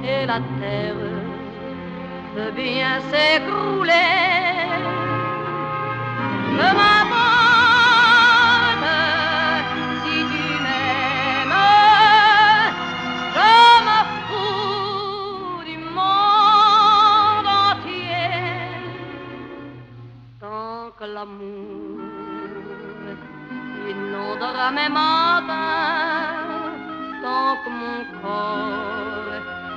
et la terre peut bien s'écrouler. Peu m'importe si tu m'aimes, je me fous du monde entier. Tant que l'amour inondera mes matins, tant que mon corps